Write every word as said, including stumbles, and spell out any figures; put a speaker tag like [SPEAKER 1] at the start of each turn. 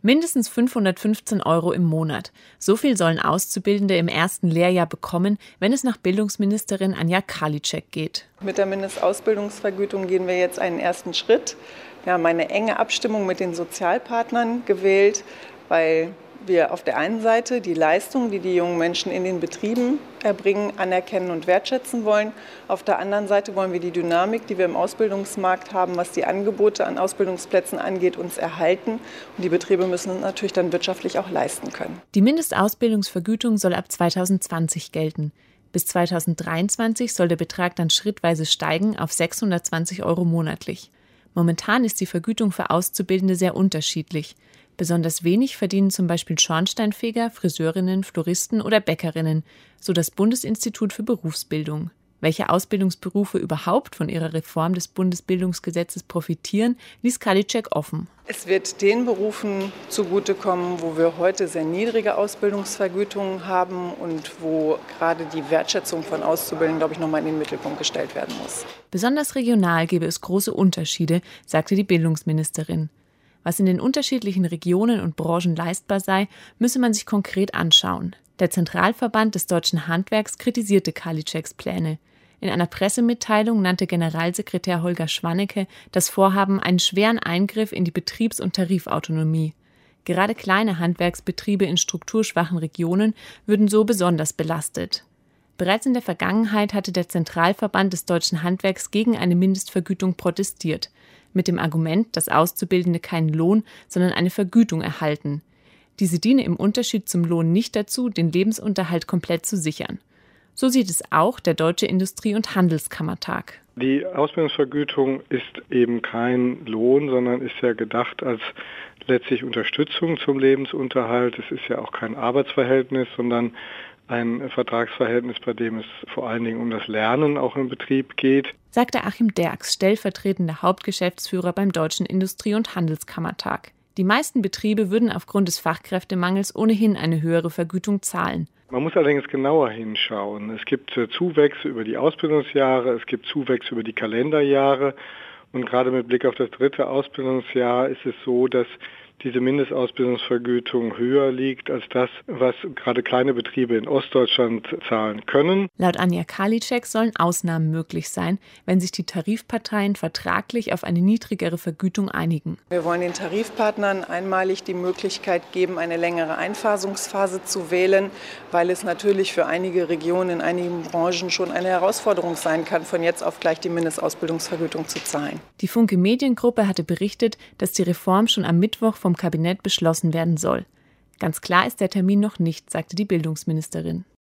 [SPEAKER 1] Mindestens fünfhundertfünfzehn Euro im Monat. So viel sollen Auszubildende im ersten Lehrjahr bekommen, wenn es nach Bildungsministerin Anja Karliczek geht.
[SPEAKER 2] Mit der Mindestausbildungsvergütung gehen wir jetzt einen ersten Schritt. Wir haben eine enge Abstimmung mit den Sozialpartnern gewählt, weil wir auf der einen Seite die Leistung, die die jungen Menschen in den Betrieben erbringen, anerkennen und wertschätzen wollen. Auf der anderen Seite wollen wir die Dynamik, die wir im Ausbildungsmarkt haben, was die Angebote an Ausbildungsplätzen angeht, uns erhalten. Und die Betriebe müssen es natürlich dann wirtschaftlich auch leisten können.
[SPEAKER 1] Die Mindestausbildungsvergütung soll ab zweitausendzwanzig gelten. Bis zweitausenddreiundzwanzig soll der Betrag dann schrittweise steigen auf sechshundertzwanzig Euro monatlich. Momentan ist die Vergütung für Auszubildende sehr unterschiedlich. Besonders wenig verdienen zum Beispiel Schornsteinfeger, Friseurinnen, Floristen oder Bäckerinnen, so das Bundesinstitut für Berufsbildung. Welche Ausbildungsberufe überhaupt von ihrer Reform des Bundesbildungsgesetzes profitieren, ließ Karliczek offen.
[SPEAKER 2] Es wird den Berufen zugutekommen, wo wir heute sehr niedrige Ausbildungsvergütungen haben und wo gerade die Wertschätzung von Auszubildenden, glaube ich, nochmal in den Mittelpunkt gestellt werden muss.
[SPEAKER 1] Besonders regional gäbe es große Unterschiede, sagte die Bildungsministerin. Was in den unterschiedlichen Regionen und Branchen leistbar sei, müsse man sich konkret anschauen. Der Zentralverband des Deutschen Handwerks kritisierte Karliczeks Pläne. In einer Pressemitteilung nannte Generalsekretär Holger Schwannecke das Vorhaben einen schweren Eingriff in die Betriebs- und Tarifautonomie. Gerade kleine Handwerksbetriebe in strukturschwachen Regionen würden so besonders belastet. Bereits in der Vergangenheit hatte der Zentralverband des Deutschen Handwerks gegen eine Mindestvergütung protestiert, mit dem Argument, dass Auszubildende keinen Lohn, sondern eine Vergütung erhalten. Diese diene im Unterschied zum Lohn nicht dazu, den Lebensunterhalt komplett zu sichern. So sieht es auch der Deutsche Industrie- und Handelskammertag.
[SPEAKER 3] Die Ausbildungsvergütung ist eben kein Lohn, sondern ist ja gedacht als letztlich Unterstützung zum Lebensunterhalt. Es ist ja auch kein Arbeitsverhältnis, sondern ein Vertragsverhältnis, bei dem es vor allen Dingen um das Lernen auch im Betrieb geht,
[SPEAKER 1] sagte Achim Derks, stellvertretender Hauptgeschäftsführer beim Deutschen Industrie- und Handelskammertag. Die meisten Betriebe würden aufgrund des Fachkräftemangels ohnehin eine höhere Vergütung zahlen.
[SPEAKER 3] Man muss allerdings genauer hinschauen. Es gibt Zuwächse über die Ausbildungsjahre, es gibt Zuwächse über die Kalenderjahre. Und gerade mit Blick auf das dritte Ausbildungsjahr ist es so, dass diese Mindestausbildungsvergütung höher liegt als das, was gerade kleine Betriebe in Ostdeutschland zahlen können.
[SPEAKER 1] Laut Anja Karliczek sollen Ausnahmen möglich sein, wenn sich die Tarifparteien vertraglich auf eine niedrigere Vergütung einigen.
[SPEAKER 2] Wir wollen den Tarifpartnern einmalig die Möglichkeit geben, eine längere Einphasungsphase zu wählen, weil es natürlich für einige Regionen in einigen Branchen schon eine Herausforderung sein kann, von jetzt auf gleich die Mindestausbildungsvergütung zu zahlen.
[SPEAKER 1] Die Funke Mediengruppe hatte berichtet, dass die Reform schon am Mittwoch vom Kabinett beschlossen werden soll. Ganz klar ist der Termin noch nicht, sagte die Bildungsministerin.